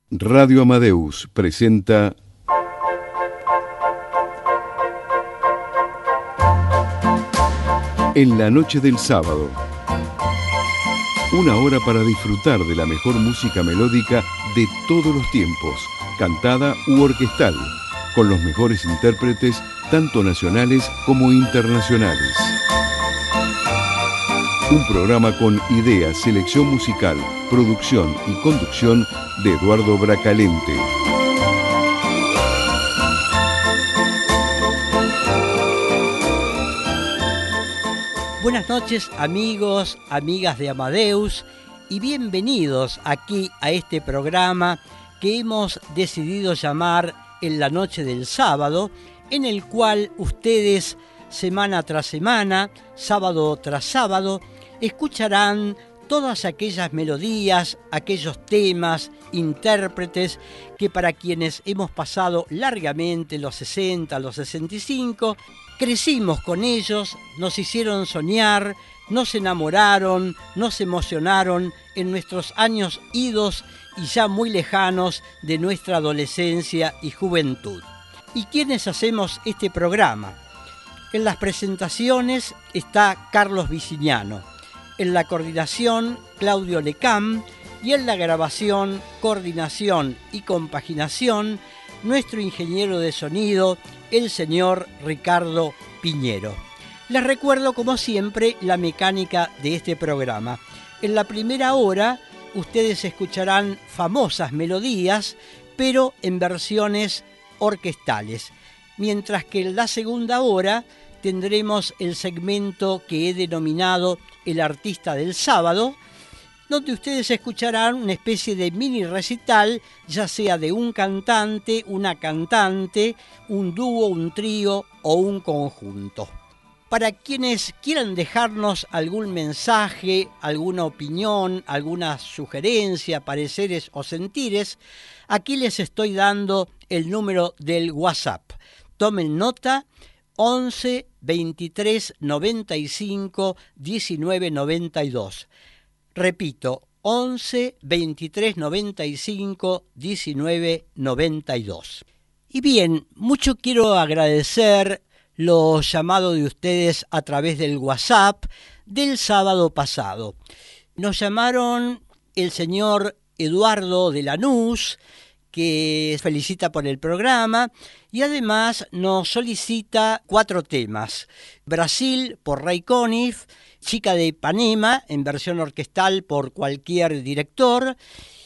Radio Amadeus presenta En la noche del sábado. Una hora para disfrutar de la mejor música melódica de todos los tiempos, cantada u orquestal, con los mejores intérpretes, tanto nacionales como internacionales. Un programa con idea, selección musical, producción y conducción de Eduardo Bracalente. Buenas noches, amigos, amigas de Amadeus, y bienvenidos aquí a este programa que hemos decidido llamar En la noche del sábado, en el cual ustedes, semana tras semana, sábado tras sábado, escucharán todas aquellas melodías, aquellos temas, intérpretes que para quienes hemos pasado largamente los 60, los 65, crecimos con ellos, nos hicieron soñar, nos enamoraron, nos emocionaron en nuestros años idos y ya muy lejanos de nuestra adolescencia y juventud. ¿Y quiénes hacemos este programa? En las presentaciones está Carlos Viciniano, en la coordinación Claudio Lecam y en la grabación, coordinación y compaginación nuestro ingeniero de sonido, el señor Ricardo Piñero. Les recuerdo, como siempre, la mecánica de este programa. En la primera hora, ustedes escucharán famosas melodías, pero en versiones orquestales. Mientras que en la segunda hora tendremos el segmento que he denominado El Artista del Sábado, donde ustedes escucharán una especie de mini recital, ya sea de un cantante, una cantante, un dúo, un trío o un conjunto. Para quienes quieran dejarnos algún mensaje, alguna opinión, alguna sugerencia, pareceres o sentires, aquí les estoy dando el número del WhatsApp. Tomen nota: 11 23 95 19 92. Repito, 11 23 95 19 92. Y bien, mucho quiero agradecer los llamados de ustedes a través del WhatsApp del sábado pasado. Nos llamaron el señor Eduardo de Lanús, que felicita por el programa, y además nos solicita 4 temas. Brasil por Ray Conniff, Chica de Ipanema en versión orquestal por cualquier director,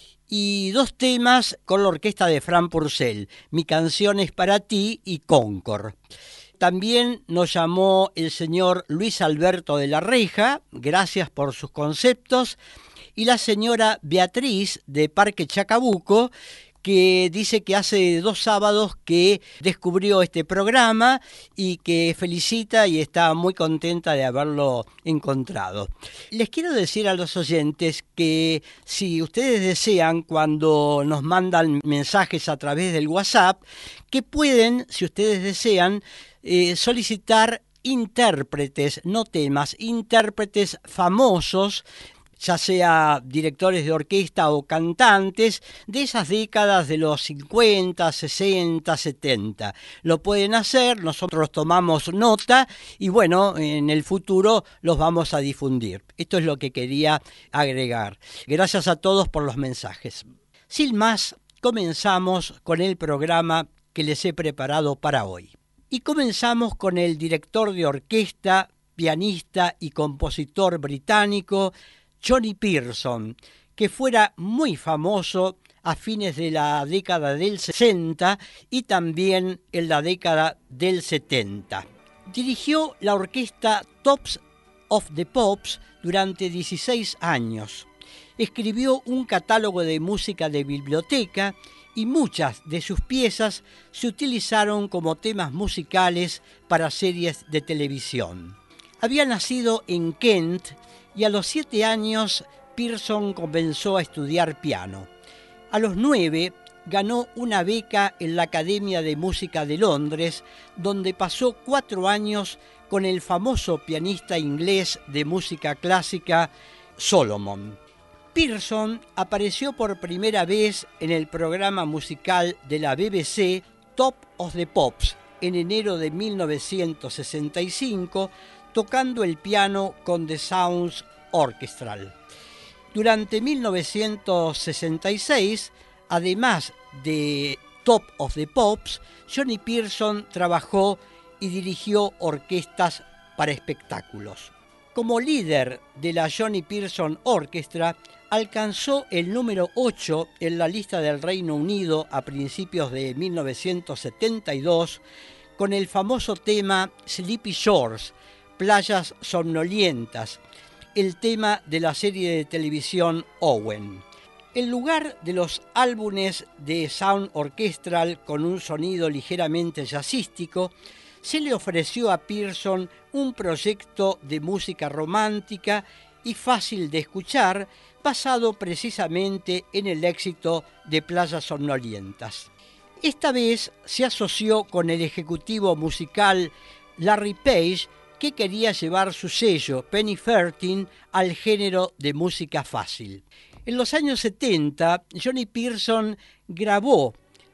y 2 temas con la orquesta de Fran Purcell, Mi canción es para ti y Concord. También nos llamó el señor Luis Alberto de la Reja, gracias por sus conceptos, y la señora Beatriz de Parque Chacabuco, que dice que hace 2 sábados que descubrió este programa y que felicita y está muy contenta de haberlo encontrado. Les quiero decir a los oyentes que si ustedes desean, cuando nos mandan mensajes a través del WhatsApp, que pueden, si ustedes desean, solicitar intérpretes, no temas, intérpretes famosos, ya sea directores de orquesta o cantantes de esas décadas de los 50, 60, 70. Lo pueden hacer, nosotros tomamos nota y bueno, en el futuro los vamos a difundir. Esto es lo que quería agregar. Gracias a todos por los mensajes. Sin más, comenzamos con el programa que les he preparado para hoy. Y comenzamos con el director de orquesta, pianista y compositor británico Johnny Pearson, que fuera muy famoso a fines de la década del 60 y también en la década del 70. Dirigió la orquesta Tops of the Pops durante 16 años. Escribió un catálogo de música de biblioteca y muchas de sus piezas se utilizaron como temas musicales para series de televisión. Había nacido en Kent y a los 7 años Pearson comenzó a estudiar piano. A los 9 ganó una beca en la Academia de Música de Londres, donde pasó 4 años con el famoso pianista inglés de música clásica Solomon. Pearson apareció por primera vez en el programa musical de la BBC Top of the Pops en enero de 1965, tocando el piano con The Sounds Orchestra. Durante 1966, además de Top of the Pops, Johnny Pearson trabajó y dirigió orquestas para espectáculos. Como líder de la Johnny Pearson Orchestra, alcanzó el número 8 en la lista del Reino Unido a principios de 1972 con el famoso tema Sleepy Shores, Playas Somnolientas, el tema de la serie de televisión Owen. En lugar de los álbumes de Sound Orchestral con un sonido ligeramente jazzístico, se le ofreció a Pearson un proyecto de música romántica y fácil de escuchar, basado precisamente en el éxito de Playas Somnolientas. Esta vez se asoció con el ejecutivo musical Larry Page, que quería llevar su sello Penny Farthing al género de música fácil. En los años 70, Johnny Pearson grabó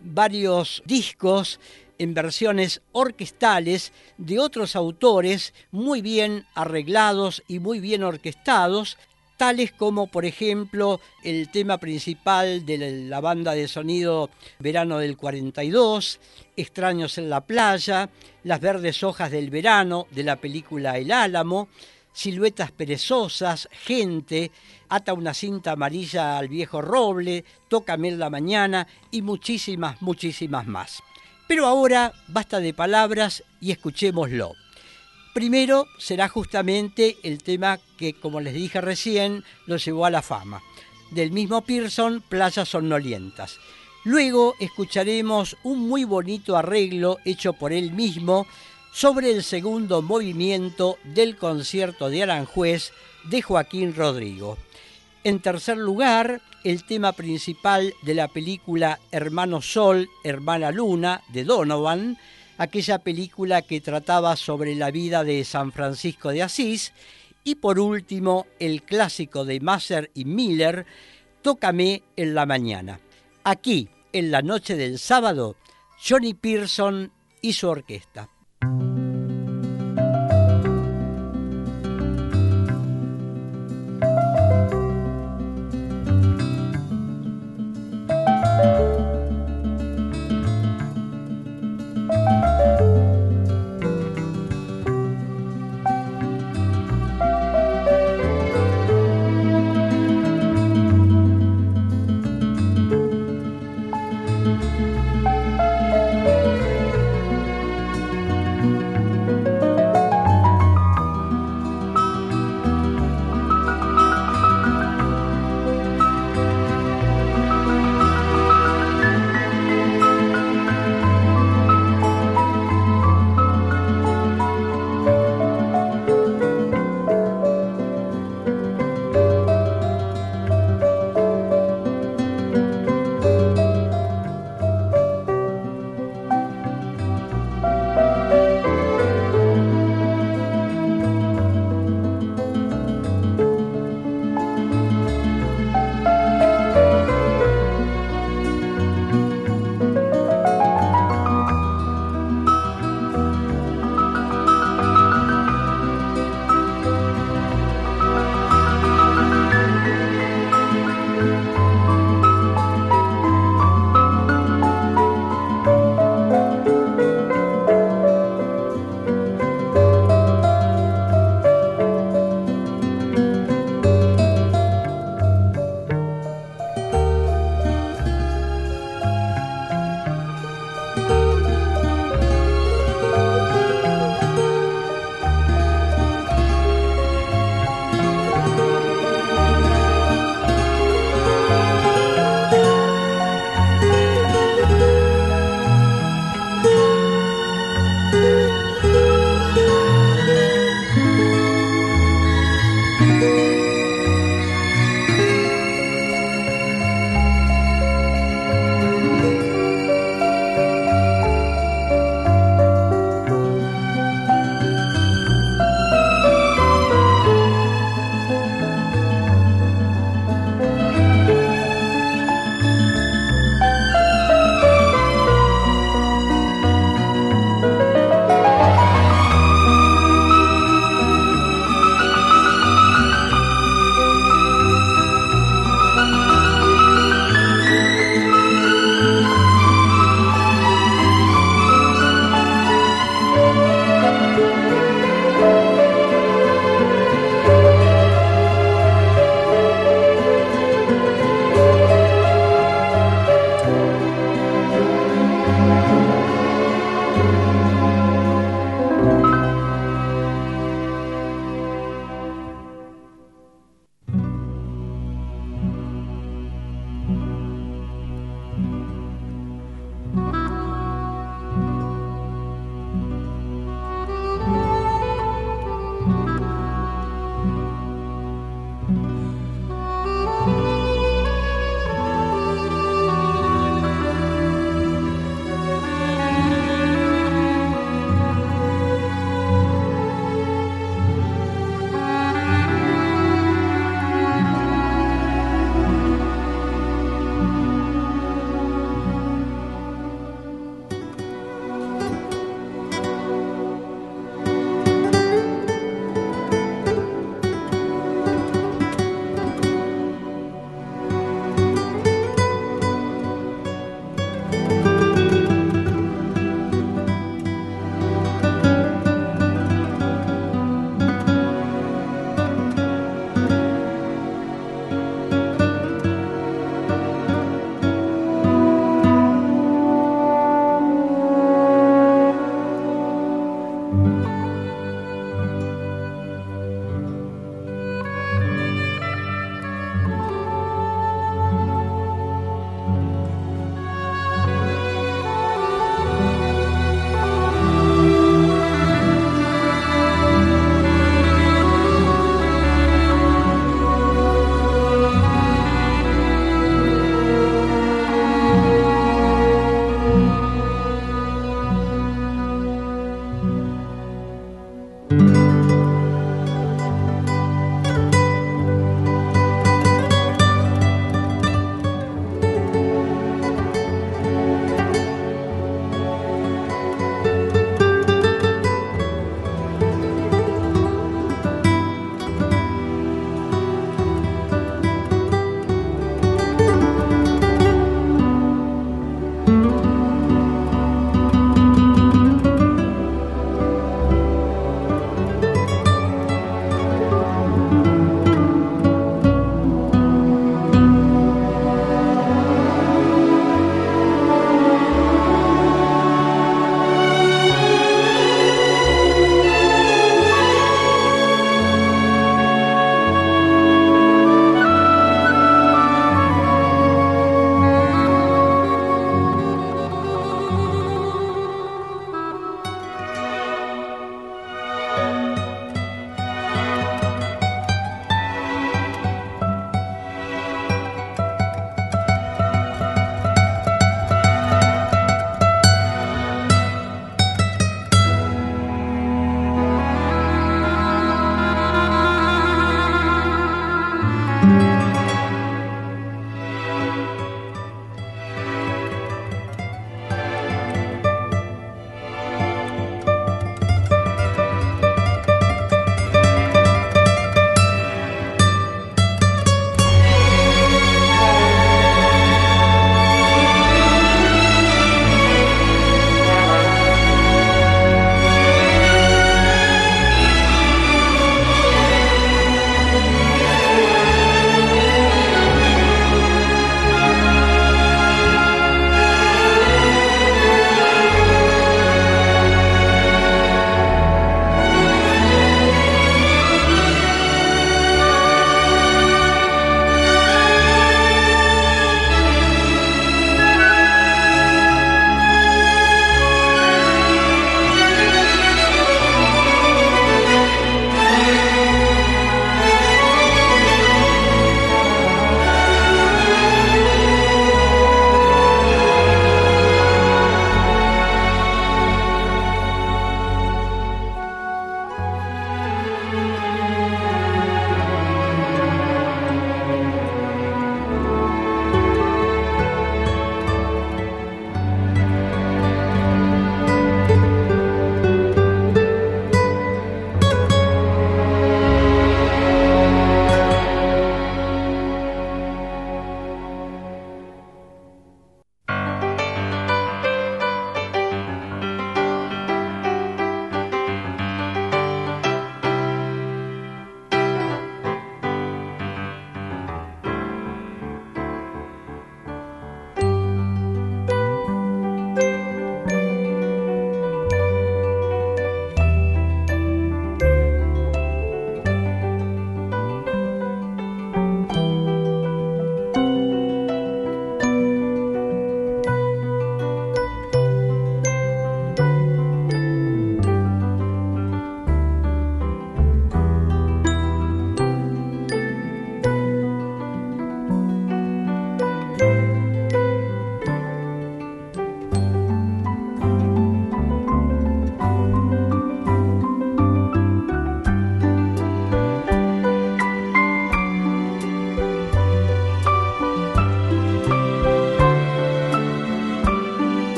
varios discos en versiones orquestales de otros autores muy bien arreglados y muy bien orquestados, tales como, por ejemplo, el tema principal de la banda de sonido Verano del 42, Extraños en la playa, Las verdes hojas del verano de la película El Álamo, Siluetas perezosas, Gente, Ata una cinta amarilla al viejo roble, Tócame en la mañana y muchísimas más. Pero ahora basta de palabras y escuchémoslo. Primero será justamente el tema que, como les dije recién, lo llevó a la fama. Del mismo Pearson, Playas Somnolientas. Luego escucharemos un muy bonito arreglo hecho por él mismo sobre el segundo movimiento del concierto de Aranjuez de Joaquín Rodrigo. En tercer lugar, el tema principal de la película Hermano Sol, Hermana Luna, de Donovan, aquella película que trataba sobre la vida de San Francisco de Asís. Y por último, el clásico de Masser y Miller, Tócame en la mañana. Aquí, en la noche del sábado, Johnny Pearson y su orquesta.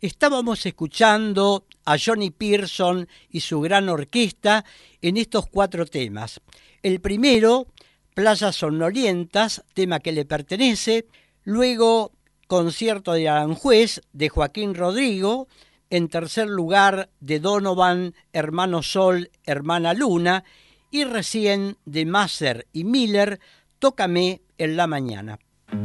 Estábamos escuchando a Johnny Pearson y su gran orquesta en estos 4 temas. El primero, Playas Somnolientas, tema que le pertenece. Luego, Concierto de Aranjuez, de Joaquín Rodrigo. En tercer lugar, de Donovan, Hermano Sol, Hermana Luna. Y recién, de Masser y Miller, Tócame en la mañana.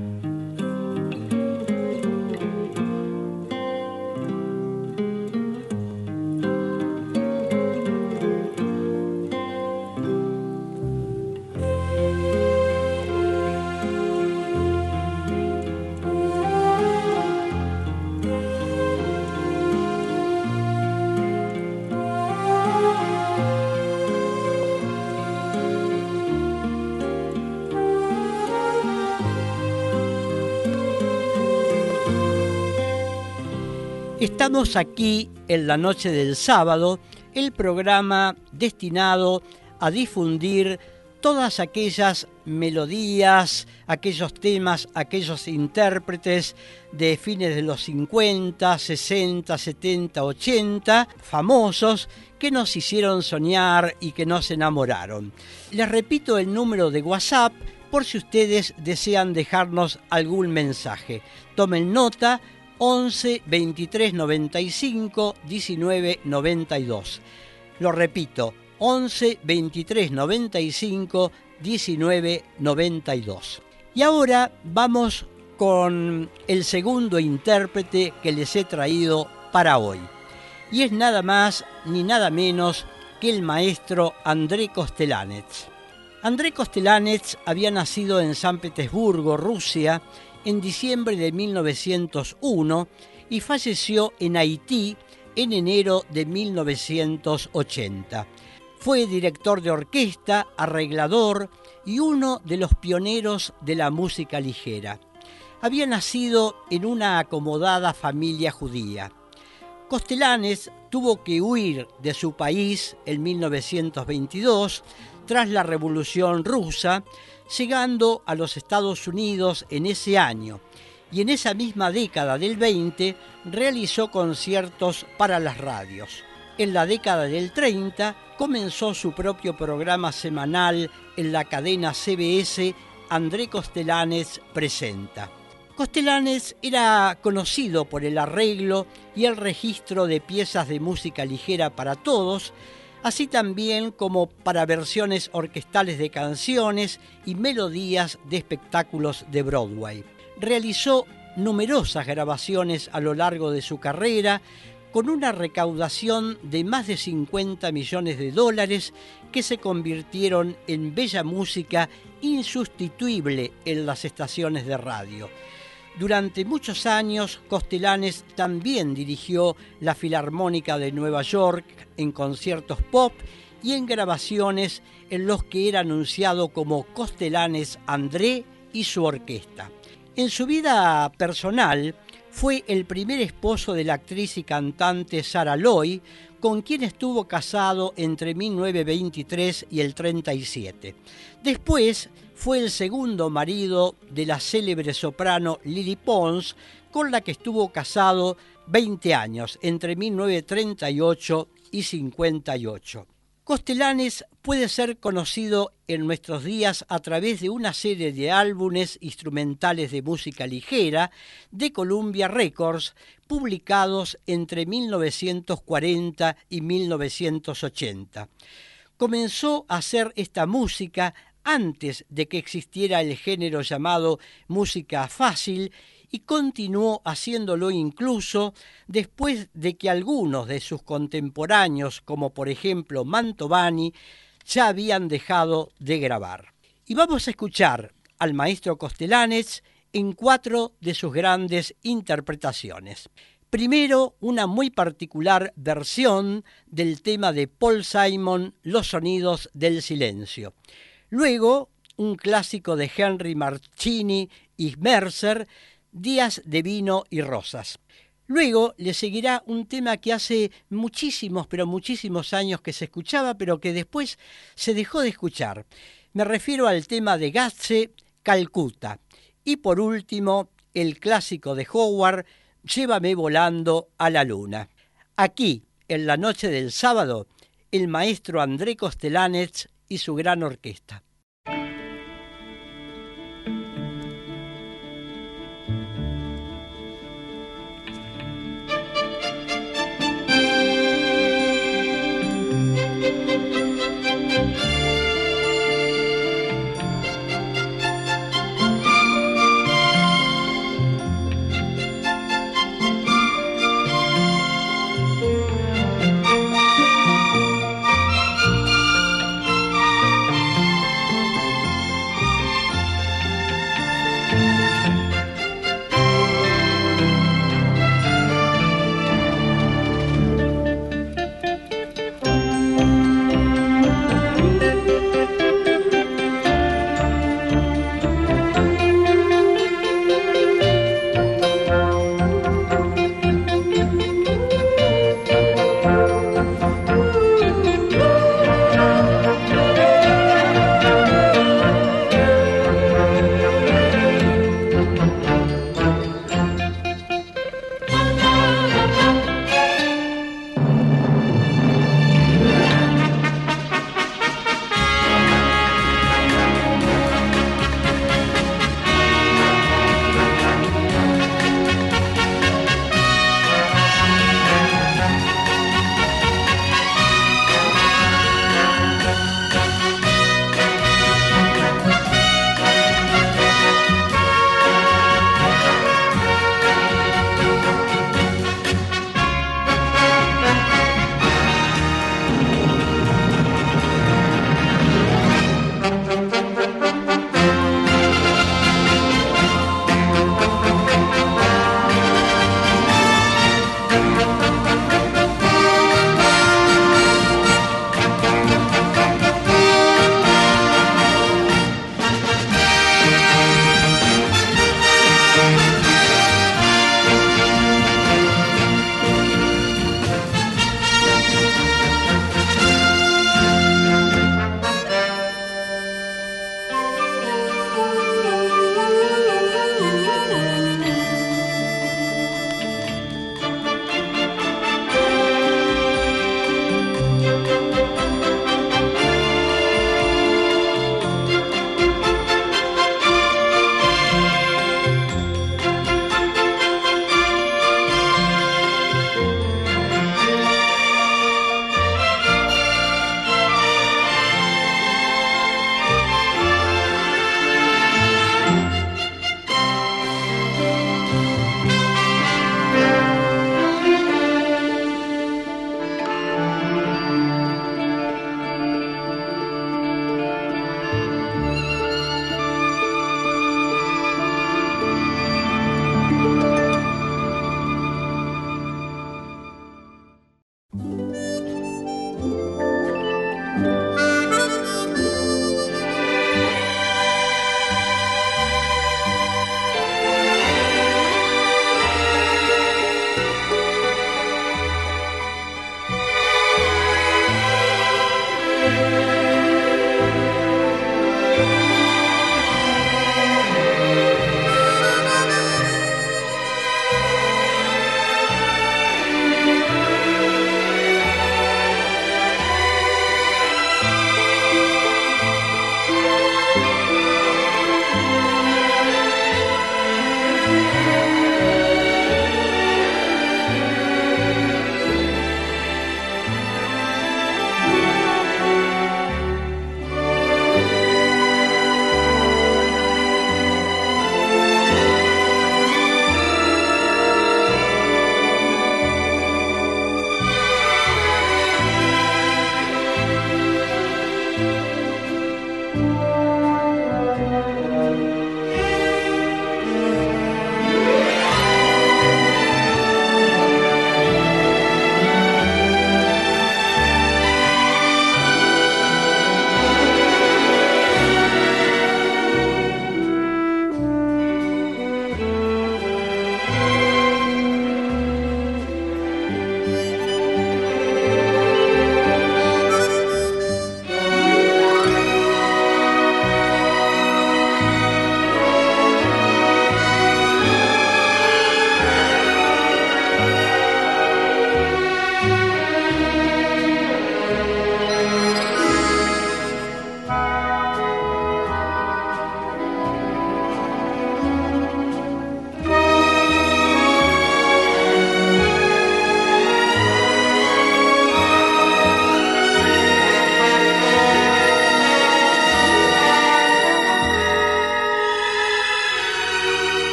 Estamos aquí en la noche del sábado, el programa destinado a difundir todas aquellas melodías, aquellos temas, aquellos intérpretes de fines de los 50, 60, 70, 80, famosos, que nos hicieron soñar y que nos enamoraron. Les repito el número de WhatsApp por si ustedes desean dejarnos algún mensaje. Tomen nota: 11 23 95 19 92. Lo repito, 11 23 95 19 92. Y ahora vamos con el segundo intérprete que les he traído para hoy. Y es nada más ni nada menos que el maestro André Kostelanetz. André Kostelanetz había nacido en San Petersburgo, Rusia, en diciembre de 1901 y falleció en Haití en enero de 1980. Fue director de orquesta, arreglador y uno de los pioneros de la música ligera. Había nacido en una acomodada familia judía. Kostelanetz tuvo que huir de su país en 1922 tras la Revolución Rusa, llegando a los Estados Unidos en ese año, y en esa misma década del 20 realizó conciertos para las radios. En la década del 30 comenzó su propio programa semanal en la cadena CBS, André Kostelanetz Presenta. Kostelanetz era conocido por el arreglo y el registro de piezas de música ligera para todos, así también como para versiones orquestales de canciones y melodías de espectáculos de Broadway. Realizó numerosas grabaciones a lo largo de su carrera, con una recaudación de más de $50 millones que se convirtieron en bella música insustituible en las estaciones de radio. Durante muchos años, Kostelanetz también dirigió la Filarmónica de Nueva York en conciertos pop y en grabaciones en los que era anunciado como Kostelanetz André y su orquesta. En su vida personal, fue el primer esposo de la actriz y cantante Sarah Loy, con quien estuvo casado entre 1923 y el 37. Después fue el segundo marido de la célebre soprano Lily Pons, con la que estuvo casado 20 años, entre 1938 y 58. Kostelanetz puede ser conocido en nuestros días a través de una serie de álbumes instrumentales de música ligera de Columbia Records, publicados entre 1940 y 1980. Comenzó a hacer esta música antes de que existiera el género llamado música fácil y continuó haciéndolo incluso después de que algunos de sus contemporáneos, como por ejemplo Mantovani, ya habían dejado de grabar. Y vamos a escuchar al maestro Kostelanetz en 4 de sus grandes interpretaciones. Primero, una muy particular versión del tema de Paul Simon, Los sonidos del silencio. Luego, un clásico de Henry Mancini y Mercer, Días de vino y rosas. Luego le seguirá un tema que hace muchísimos, pero muchísimos años que se escuchaba, pero que después se dejó de escuchar. Me refiero al tema de Gazze, Calcuta. Y por último, el clásico de Howard, Llévame volando a la luna. Aquí, en la noche del sábado, el maestro André Kostelanetz y su gran orquesta.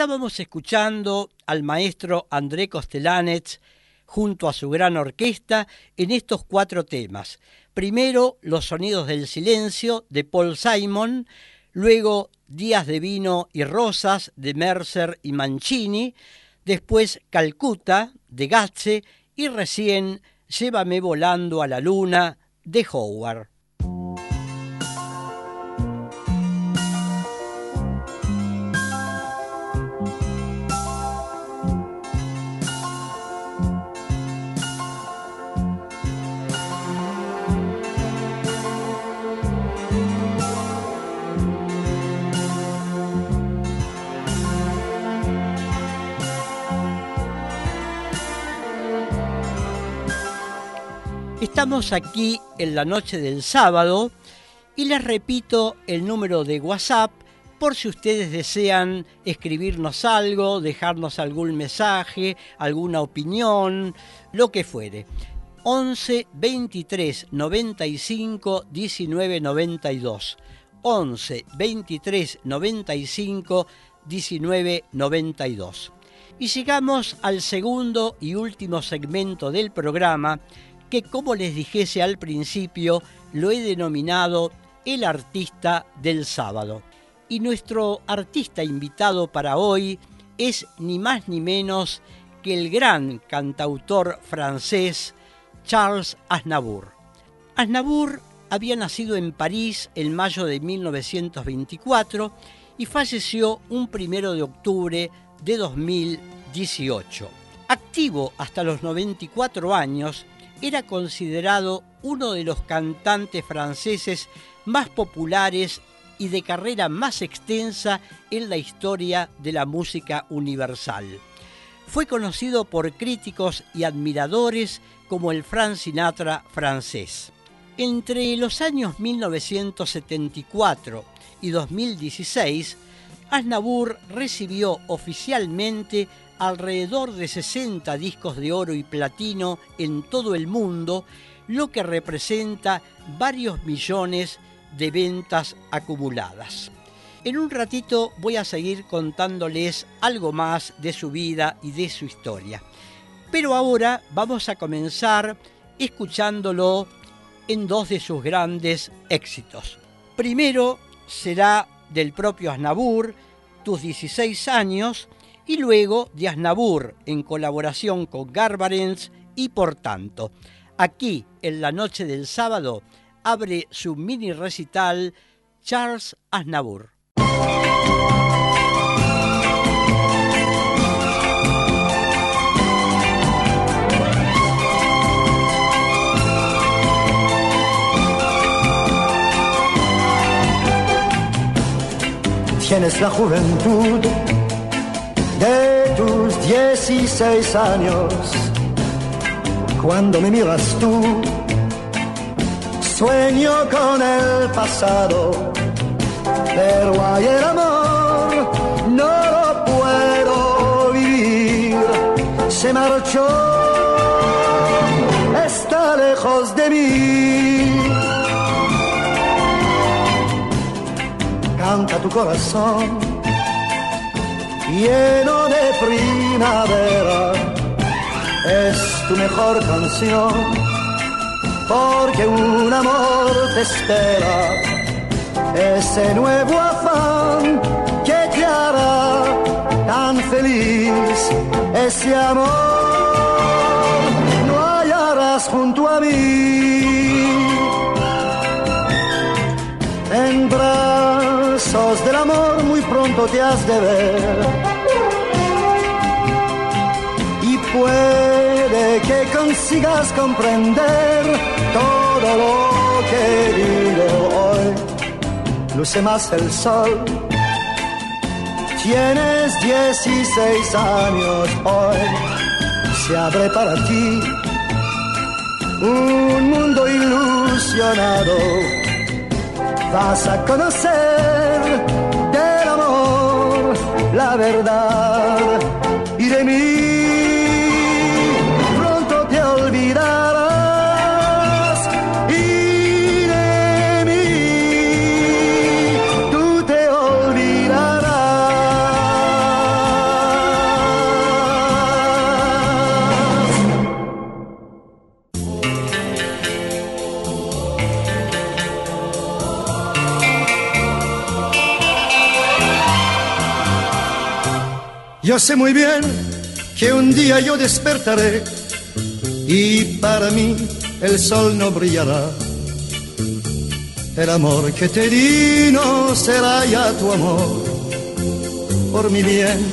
Estábamos escuchando al maestro André Kostelanetz junto a su gran orquesta en estos 4 temas. Primero, Los sonidos del silencio de Paul Simon, luego Días de vino y rosas de Mercer y Mancini, después Calcuta de Gatze y recién Llévame volando a la luna de Howard. Estamos aquí en la noche del sábado y les repito el número de WhatsApp por si ustedes desean escribirnos algo, dejarnos algún mensaje, alguna opinión, lo que fuere. 11 23 95 19 92. 11 23 95 19 92. Y llegamos al segundo y último segmento del programa, que, como les dijese al principio, lo he denominado el artista del sábado. Y nuestro artista invitado para hoy es ni más ni menos que el gran cantautor francés Charles Aznavour. Aznavour había nacido en París en mayo de 1924 y falleció un 1 de octubre de 2018. Activo hasta los 94 años, era considerado uno de los cantantes franceses más populares y de carrera más extensa en la historia de la música universal. Fue conocido por críticos y admiradores como el Frank Sinatra francés. Entre los años 1974 y 2016, Aznavour recibió oficialmente alrededor de 60 discos de oro y platino en todo el mundo, lo que representa varios millones de ventas acumuladas. En un ratito voy a seguir contándoles algo más de su vida y de su historia. Pero ahora vamos a comenzar escuchándolo en 2 de sus grandes éxitos. Primero será del propio Aznavour, Tus 16 años, y luego de Aznavour en colaboración con Garbarentz y Por tanto. Aquí, en la noche del sábado, abre su mini recital Charles Aznavour. Tienes la juventud de tus 16 años. Cuando me miras tú, sueño con el pasado, pero hay el amor, no lo puedo vivir. Se marchó, está lejos de mí. Canta tu corazón, lleno de primavera, es tu mejor canción, porque un amor te espera, ese nuevo afán que te hará tan feliz, ese amor lo hallarás junto a mí, en brazos del amor muy pronto te has de ver. Puede que consigas comprender todo lo que digo hoy. Luce más el sol. Tienes 16 años hoy. Se abre para ti un mundo ilusionado. Vas a conocer del amor la verdad y de mí. Olvidarás y de mí tú te olvidarás. Yo sé muy bien que un día yo despertaré y para mí el sol no brillará. El amor que te di no será ya tu amor. Por mi bien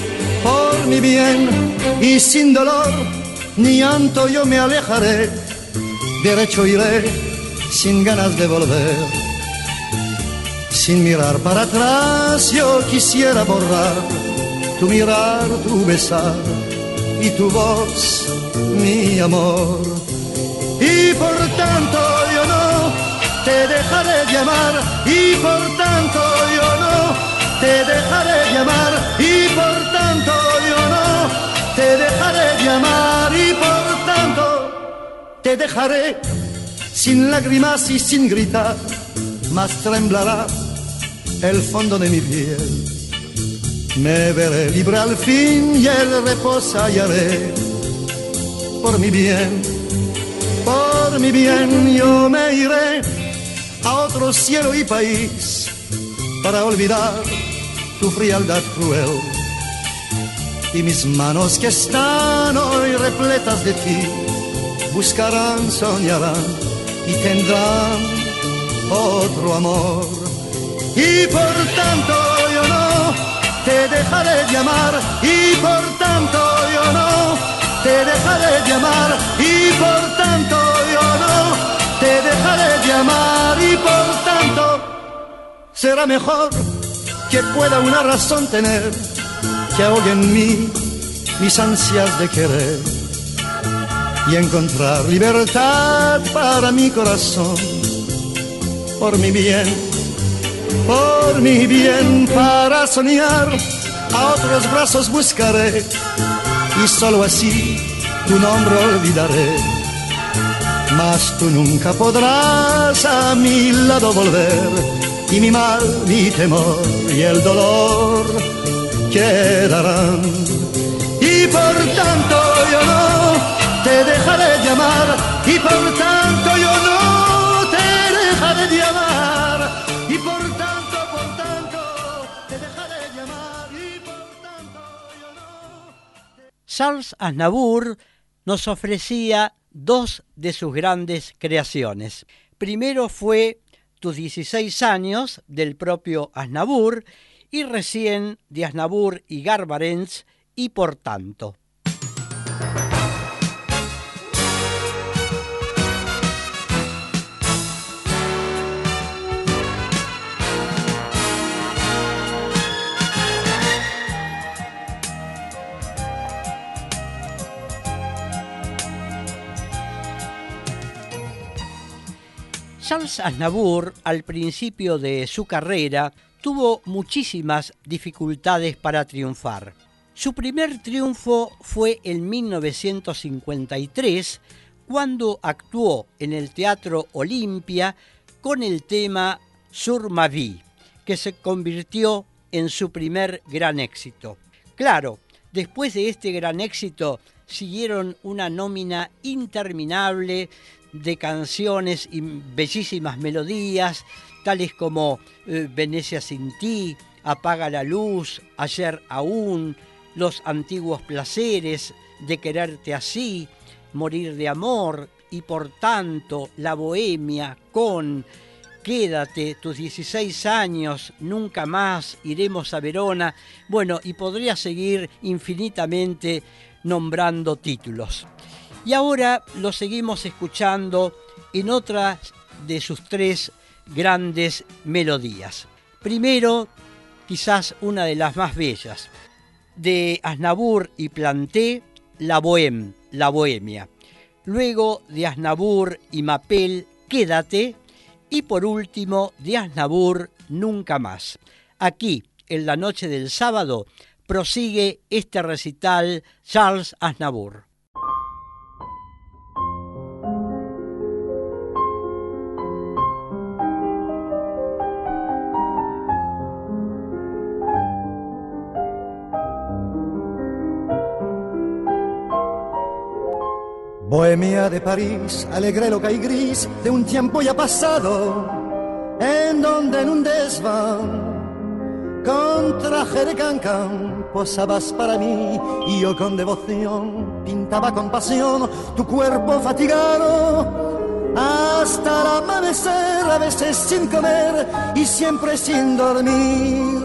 y sin dolor ni llanto yo me alejaré. Derecho iré sin ganas de volver. Sin mirar para atrás yo quisiera borrar tu mirar, tu besar y tu voz, mi amor. Y por tanto yo no te dejaré de amar, y por tanto yo no te dejaré de amar, y por tanto yo no te dejaré de amar, y por tanto te dejaré sin lágrimas y sin gritar, mas temblará el fondo de mi piel. Me veré libre al fin y el reposo hallaré. Por mi bien yo me iré a otro cielo y país para olvidar tu frialdad cruel. Y mis manos que están hoy repletas de ti buscarán, soñarán y tendrán otro amor. Y por tanto yo no te dejaré de amar, y por tanto yo no te dejaré de amar, y por tanto yo no te dejaré de amar, y por tanto será mejor que pueda una razón tener que ahogue en mí mis ansias de querer y encontrar libertad para mi corazón. Por mi bien, para soñar a otros brazos buscaré, y solo así tu nombre olvidaré. Mas tú nunca podrás a mi lado volver, y mi mal, mi temor y el dolor quedarán. Y por tanto yo no te dejaré de amar, y por tanto yo no te dejaré de amar, y por tanto te dejaré de amar, y por tanto yo no. Charles Aznavour nos ofrecía dos de sus grandes creaciones. Primero fue Tus 16 años, del propio Aznavour, y recién de Aznavour y Garbarentz, Y por tanto. Charles Aznavour, al principio de su carrera, tuvo muchísimas dificultades para triunfar. Su primer triunfo fue en 1953, cuando actuó en el Teatro Olimpia con el tema Sur ma vie, que se convirtió en su primer gran éxito. Claro, después de este gran éxito siguieron una nómina interminable de canciones y bellísimas melodías, tales como Venecia sin ti, Apaga la luz, Ayer aún, Los antiguos placeres, De quererte así, Morir de amor, Y por tanto, La bohemia, Con, Quédate, Tus 16 años, Nunca más, Iremos a Verona. Bueno, y podría seguir infinitamente nombrando títulos. Y ahora lo seguimos escuchando en otra de sus tres grandes melodías. Primero, quizás una de las más bellas, de Aznavour y Planté, La bohemia. Luego de Aznavour y Mapel, Quédate. Y por último, de Aznavour, Nunca más. Aquí, en la noche del sábado, prosigue este recital Charles Aznavour. Bohemia de París, alegre, loca y gris, de un tiempo ya pasado, en donde en un desván con traje de cancán posabas para mí y yo con devoción pintaba con pasión tu cuerpo fatigado hasta el amanecer, a veces sin comer y siempre sin dormir.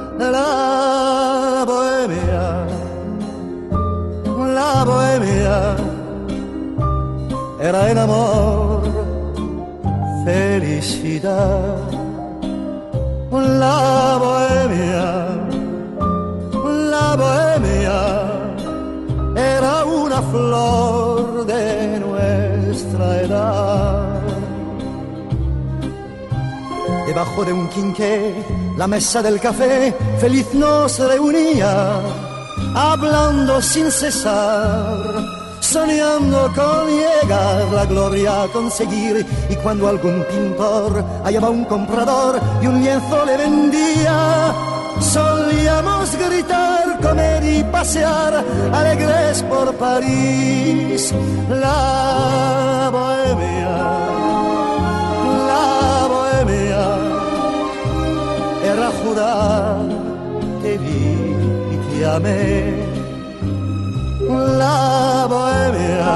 La bohemia era el amor, felicidad. La bohemia era una flor de nuestra edad. Debajo de un quinqué, la mesa del café, feliz nos reunía, hablando sin cesar, soñando con llegar la gloria a conseguir. Y cuando algún pintor hallaba un comprador y un lienzo le vendía, solíamos gritar, comer y pasear alegres por París. La bohemia era jurar, te vi y te amé. La bohemia,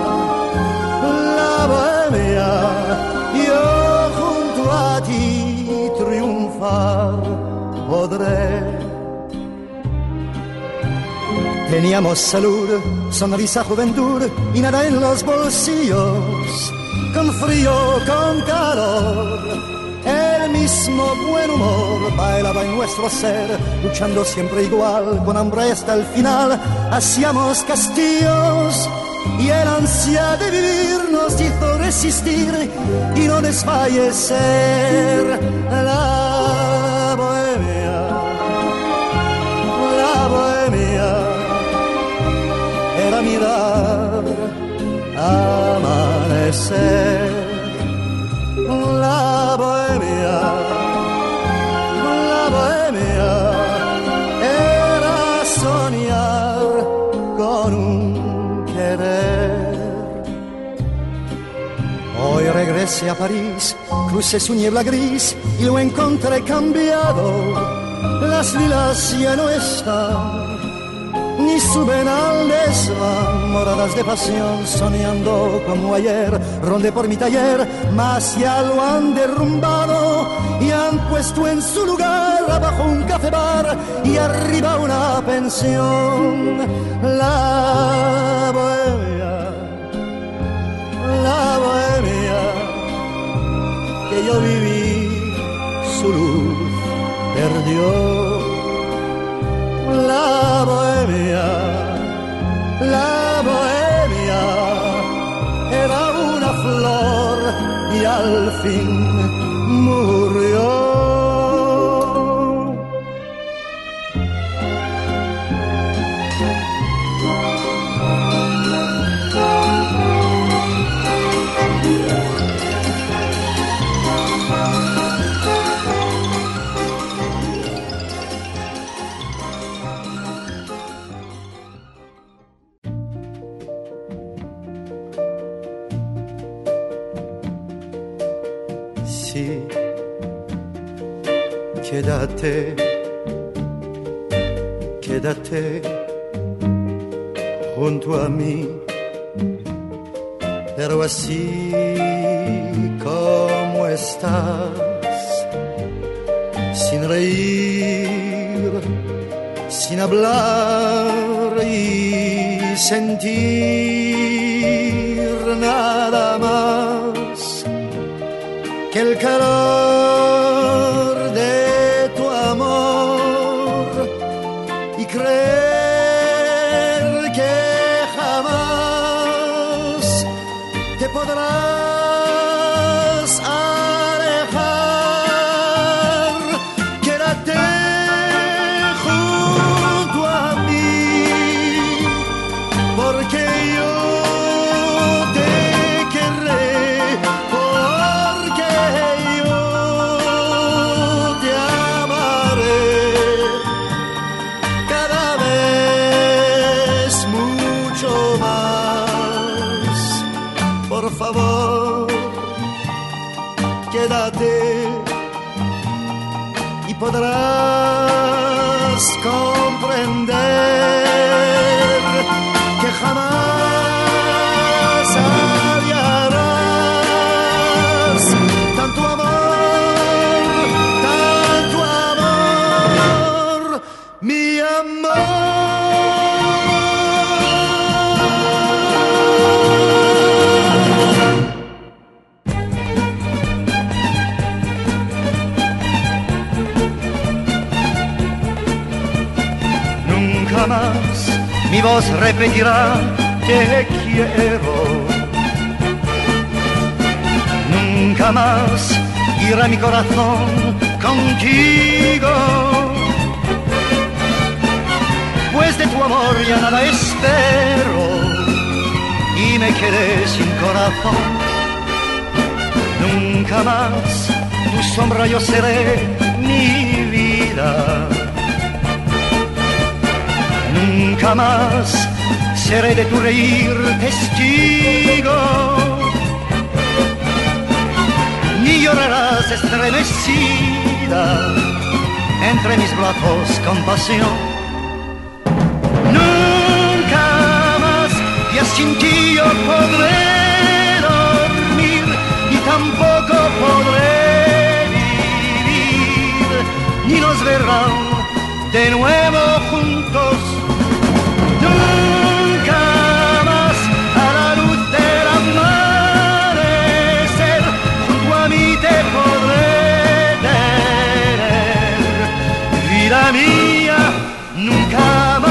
yo junto a ti triunfar podré. Teníamos salud, sonrisa, juventud y nada en los bolsillos, con frío, con calor. El mismo buen humor bailaba en nuestro ser, luchando siempre igual, con hambre hasta el final. Hacíamos castillos y el ansia de vivir nos hizo resistir y no desfallecer. La bohemia era mirar amanecer. La bohemia era soñar con un querer. Hoy regresé a París, crucé su niebla gris y lo encontré cambiado. Las lilas ya no están, ni suben al desván, moradas de pasión, soñando como ayer. Rondé por mi taller, mas ya lo han derrumbado y han puesto en su lugar abajo un café bar y arriba una pensión. La bohemia que yo viví, su luz perdió. La bohemia era una flor y al fin murió. Quédate junto a mí, pero así como estás, sin reír, sin hablar y sentir nada más que el calor de tu amor y creer que jamás te podrás alejar. Quédate junto a mí, porque yo te querré, porque yo te amaré cada vez mucho más. Por favor, quédate y podrás comprender que jamás hallarás tanto amor, mi amor. Más mi voz repetirá te quiero, nunca más irá mi corazón contigo, pues de tu amor ya nada espero y me quedé sin corazón. Nunca más tu sombra yo seré, mi vida. Nunca más seré de tu reír testigo, ni llorarás estremecida entre mis brazos con pasión. Nunca más ya sin ti yo podré dormir, ni tampoco podré vivir, ni nos verán de nuevo juntos. Nunca más a la luz del amanecer junto a mí te podré tener. Vida mía, nunca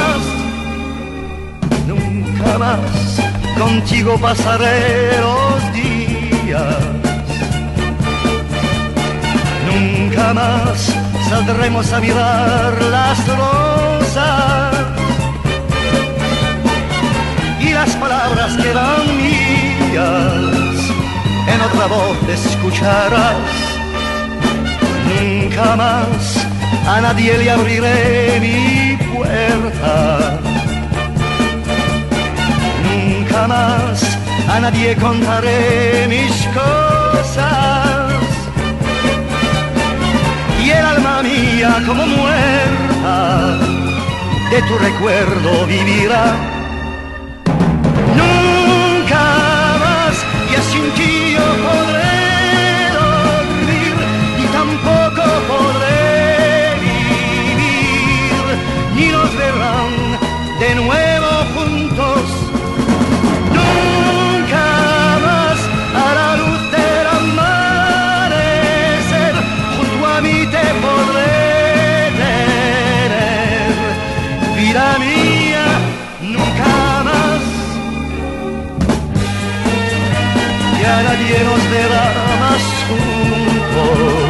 más contigo pasaré los días. Nunca más saldremos a mirar las rosas. Las palabras quedan mías, en otra voz te escucharás. Nunca más a nadie le abriré mi puerta. Nunca más a nadie contaré mis cosas. Y el alma mía como muerta de tu recuerdo vivirá. Nunca más ya sin ti yo podré dormir, ni tampoco podré vivir, ni nos verán de nuevo juntos. Nunca más a la luz del amanecer junto a mí te podré tener. Vida mía, nunca más. Ya nadie nos verá más juntos.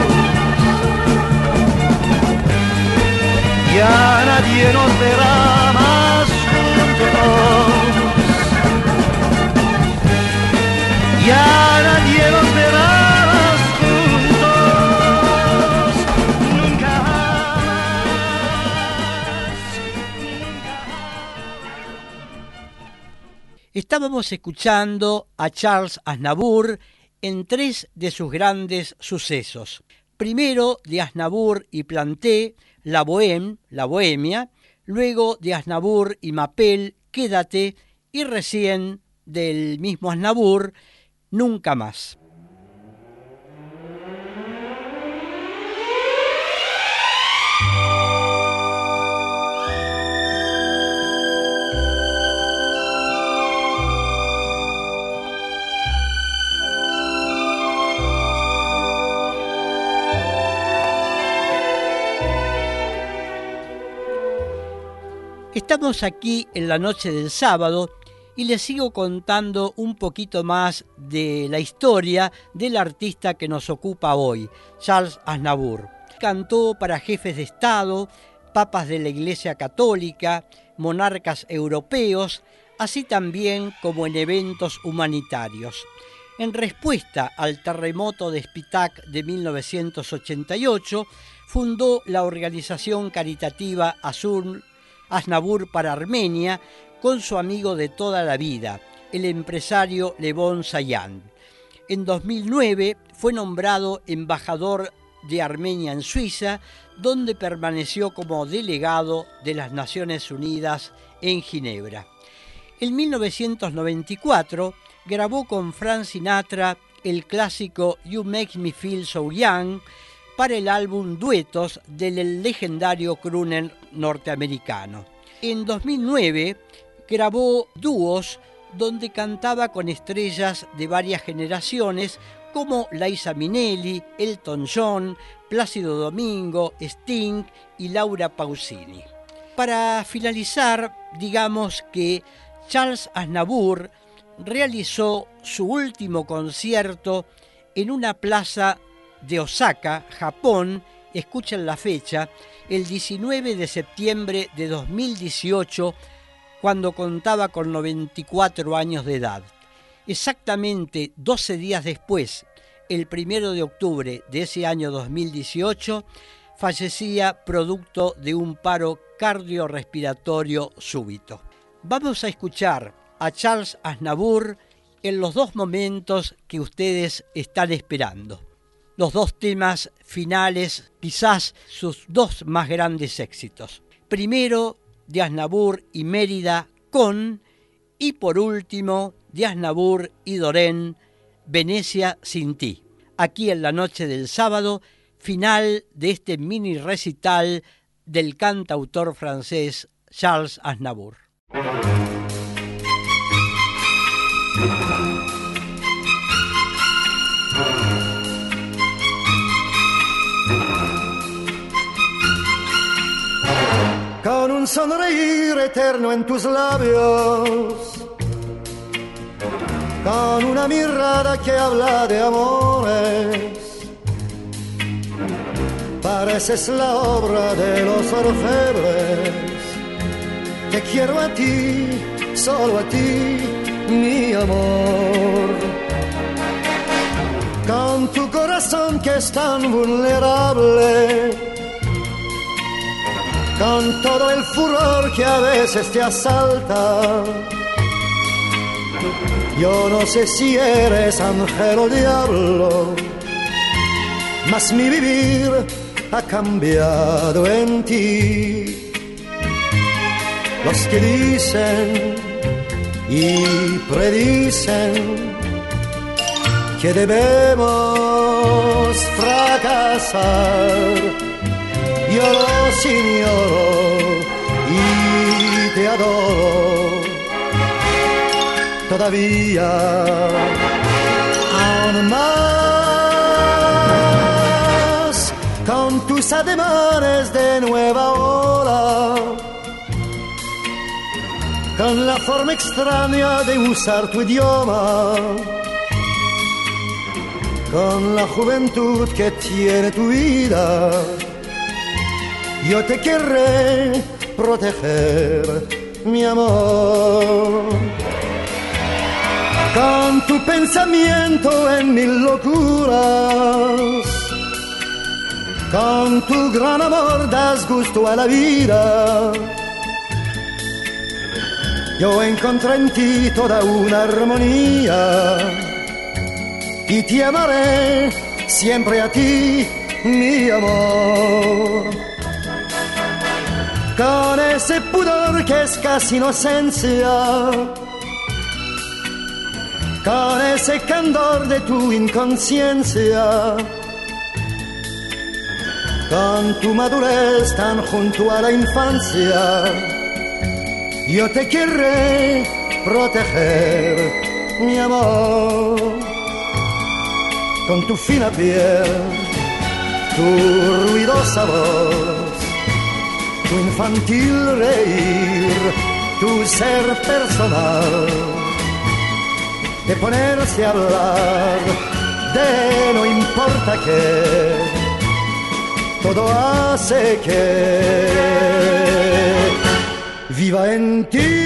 Ya nadie nos verá más juntos. Ya nadie nos verá más juntos. Nunca más. Estábamos escuchando a Charles Aznavour en tres de sus grandes sucesos. Primero de Aznavour y Planté, La Bohemia, luego de Aznavour y Mapel, Quédate, y recién del mismo Aznavour, Nunca más. Estamos aquí en la noche del sábado y les sigo contando un poquito más de la historia del artista que nos ocupa hoy, Charles Aznavour. Cantó para jefes de Estado, papas de la Iglesia Católica, monarcas europeos, así también como en eventos humanitarios. En respuesta al terremoto de Spitak de 1988, fundó la organización caritativa Aznavour para Armenia con su amigo de toda la vida, el empresario Levon Sayan. En 2009 fue nombrado embajador de Armenia en Suiza, donde permaneció como delegado de las Naciones Unidas en Ginebra. En 1994 grabó con Frank Sinatra el clásico You Make Me Feel So Young para el álbum Duetos del legendario crooner norteamericano. En 2009 grabó dúos donde cantaba con estrellas de varias generaciones como Liza Minnelli, Elton John, Plácido Domingo, Sting y Laura Pausini. Para finalizar, digamos que Charles Aznavour realizó su último concierto en una plaza de Osaka, Japón, escuchen la fecha, el 19 de septiembre de 2018, cuando contaba con 94 años de edad. Exactamente 12 días después, el 1 de octubre de ese año 2018, fallecía producto de un paro cardiorrespiratorio súbito. Vamos a escuchar a Charles Aznavour en los dos momentos que ustedes están esperando. Los dos temas finales, quizás sus dos más grandes éxitos. Primero, de Aznavour y Mérida con, y por último, de Aznavour y Dorén, Venecia sin ti. Aquí en la noche del sábado, final de este mini recital del cantautor francés Charles Aznavour. Con un sonreír eterno en tus labios, con una mirada que habla de amores, pareces la obra de los orfebres. Te quiero a ti, solo a ti, mi amor. Con tu corazón que es tan vulnerable, con todo el furor que a veces te asalta, yo no sé si eres ángel o diablo, mas mi vivir ha cambiado en ti. Los que dicen y predicen que debemos fracasar, yo los ignoro y te adoro. Todavía, aún más, con tus ademanes de nueva ola, con la forma extraña de usar tu idioma, con la juventud que tiene tu vida, yo te querré proteger, mi amor. Con tu pensamiento en mil locuras, con tu gran amor das gusto a la vida. Yo encontré en ti toda una armonía y te amaré siempre a ti, mi amor. Con ese pudor que es casi inocencia, con ese candor de tu inconsciencia, con tu madurez tan junto a la infancia, yo te querré proteger, mi amor. Con tu fina piel, tu ruidosa voz, tu infantil reír, tu ser personal, de ponerse a hablar de no importa qué, todo hace que viva en ti.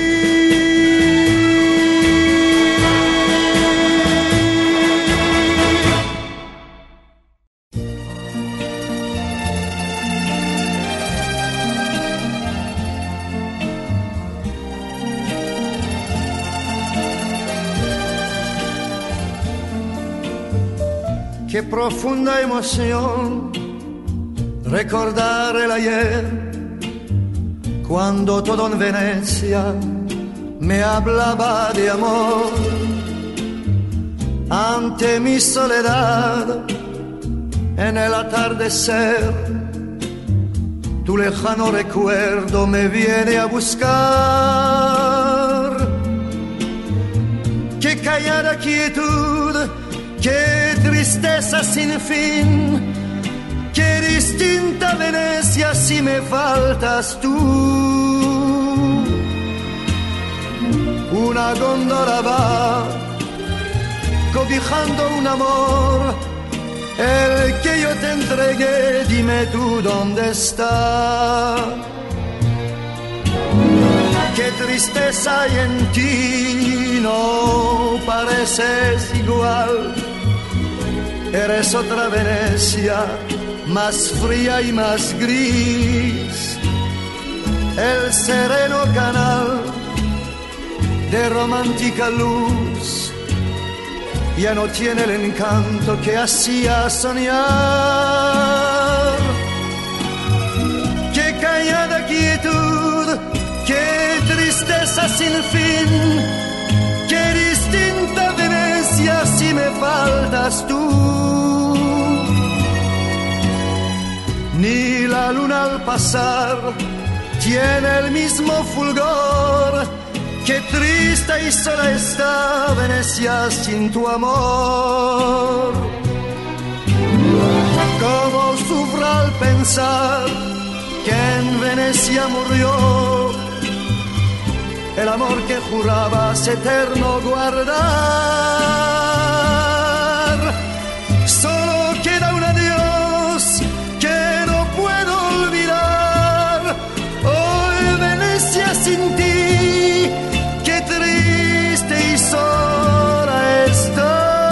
Qué profunda emoción recordar el ayer, cuando todo en Venecia me hablaba de amor. Ante mi soledad, en el atardecer, tu lejano recuerdo me viene a buscar. Qué callada quietud, qué tristeza sin fin, qué distinta Venecia si me faltas tú. Una góndola va cobijando un amor, el que yo te entregué, dime tú dónde está. Qué tristeza hay en ti, no pareces igual. Eres otra Venecia, más fría y más gris. El sereno canal de romántica luz ya no tiene el encanto que hacía soñar. Qué callada quietud, qué tristeza sin fin, qué distinta Venecia si me faltas tú. Ni la luna al pasar tiene el mismo fulgor. Qué triste y sola está Venecia sin tu amor. Cómo sufro al pensar que en Venecia murió el amor que jurabas eterno guardar. Solo queda un adiós que no puedo olvidar. Hoy Venecia sin ti, qué triste y sola está.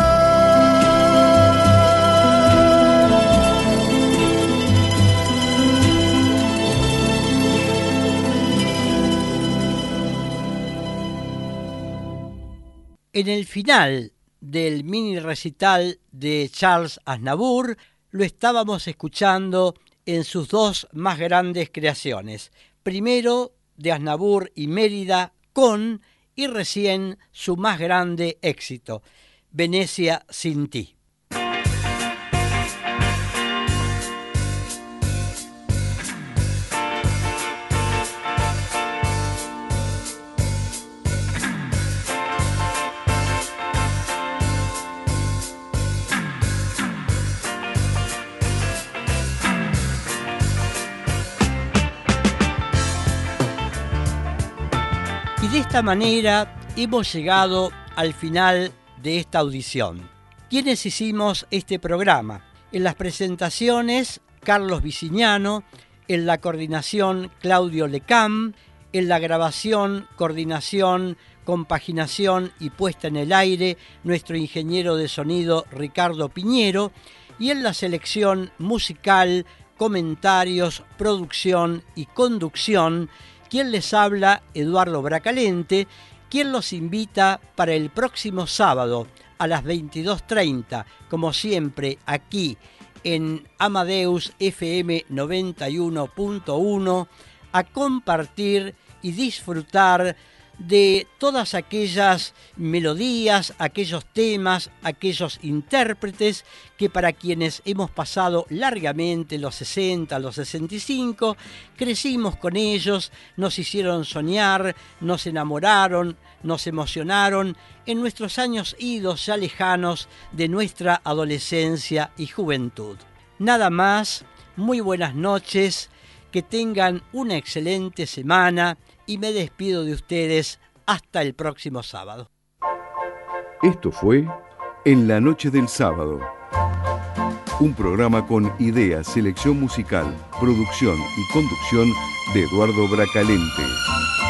En el final del mini recital de Charles Aznavour lo estábamos escuchando en sus dos más grandes creaciones. Primero de Aznavour y Mérida con, y recién su más grande éxito, Venecia sin ti. Y de esta manera hemos llegado al final de esta audición. ¿Quiénes hicimos este programa? En las presentaciones, Carlos Vicignano; en la coordinación, Claudio Lecam; en la grabación, coordinación, compaginación y puesta en el aire, nuestro ingeniero de sonido, Ricardo Piñero; y en la selección musical, comentarios, producción y conducción, quien les habla, Eduardo Bracalente, quien los invita para el próximo sábado a las 22:30, como siempre, aquí en Amadeus FM 91.1, a compartir y disfrutar de todas aquellas melodías, aquellos temas, aquellos intérpretes que para quienes hemos pasado largamente los 60, los 65, crecimos con ellos, nos hicieron soñar, nos enamoraron, nos emocionaron en nuestros años idos ya lejanos de nuestra adolescencia y juventud. Nada más, muy buenas noches, que tengan una excelente semana y me despido de ustedes hasta el próximo sábado. Esto fue En la Noche del Sábado, un programa con ideas, selección musical, producción y conducción de Eduardo Bracalente.